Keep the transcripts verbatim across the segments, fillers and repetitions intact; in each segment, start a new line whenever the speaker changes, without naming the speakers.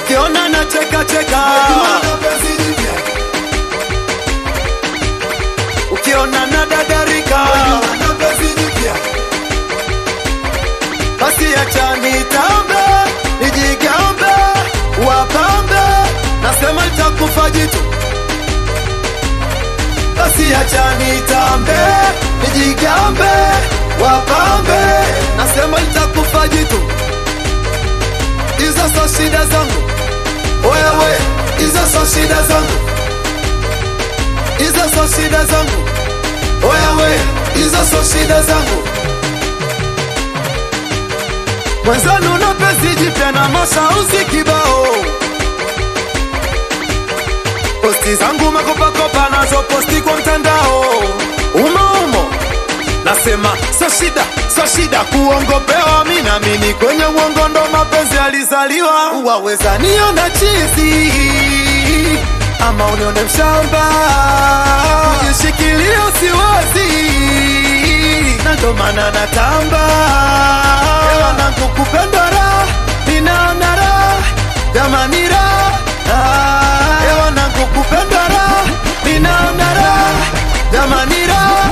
ukiona na cheka cheka, ukiona na dadarika, basi acha nitambe, nijigambe, wapambe, nasema nitakufa jitu. Basi acha nitambe, nijigambe, wapambe, nasema nitakufa jitu. Hizo so shida zangu, wewe, hizo so shida zangu, hizo so shida zangu, wewe, hizo so shida zangu. Mwenzanu na pesi jipya na mashauzi kibao, posti zangu makopa kopa nazo posti kwa mtandao. Umo umo, nasema so shida, so shida kuongopewa. Mina mini kwenye uongo ndo mapenzi alizaliwa. Waweza niona chizi ama unione mshamba, kujishikilia siwazi, na ndo maana natamba. Ewa nangu kupenda raha, ninaona raha, jamani raha. Ewa nangu kupenda raha, ninaona raha, jamani raha.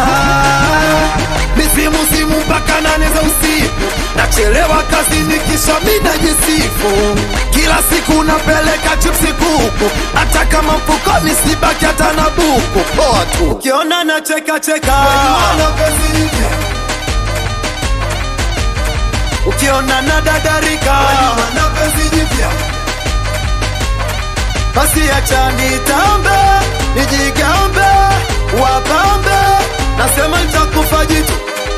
Misimu simu mpaka nane za usiku, nachelewa kazini kisha mina jisifu. Kila siku napeleka chipsi kuku, hata kama mfukoni sibaki hata na buku. Poa tu ukiona na cheka cheka, ukiona na dadarika, basi acha nitambe, nijigambe, wapambe, nasema nitakufa jitu.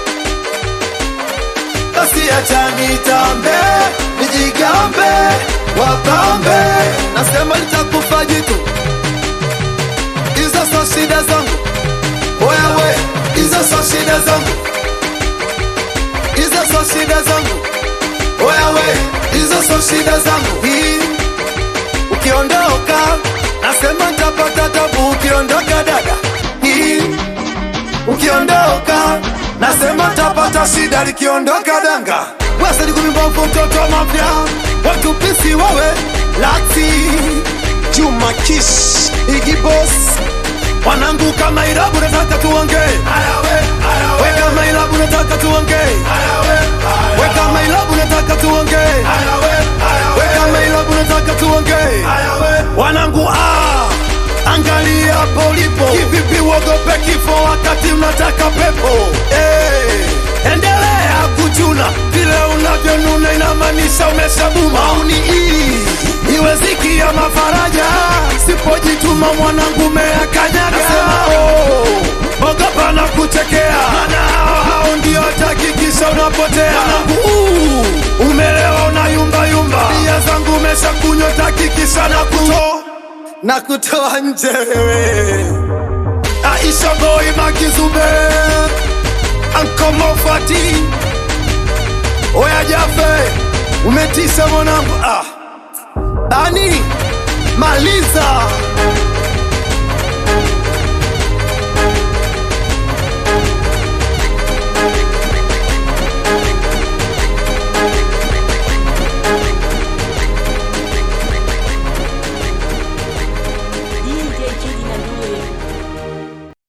Basi acha nitambe, nijigambe, wapambe, nasema nitakufa jitu. Hizo so shida zangu, wewe, hizo so shida zangu, hizo so shida zangu, wewe, hizo so shida zangu. Hii ukiondoka, nasema nitapata tabu. Ukiondoka dada, hii ukiondoka, nasema nitapata shida. Likiondoka danga, wasa ni kumimbofu mtoto mafya, watu pisi wewe, Lati, Juma Kish, Iggy Boss. Wanangu kama ilabu nataka tuonge, we kama ilabu nataka tuonge, we kama ilabu nataka tuonge, we kama ilabu nataka tuonge. Wanangu ah, angalia polipo, kivipi uogope kifo wakati unataka pepo. Hey, endelea kuchuna, vile unavyonuna inamanisha umeshabuma. Mauni hii iwe ziki ya mafaraja, sipojituma mwanangu meakanyaga. Oh, ogopa na kuchekea, mana hao hao ndio takikisha unapotea. Mwanangu uh, umelewa unayumba yumba, bia zangu umesha kunywa takikisha na kuto na kutoa nje. Aisha boy Makizube, Anko Mofati, Oya Jafe, umetisha mwanangu. Ah, Ani maliza.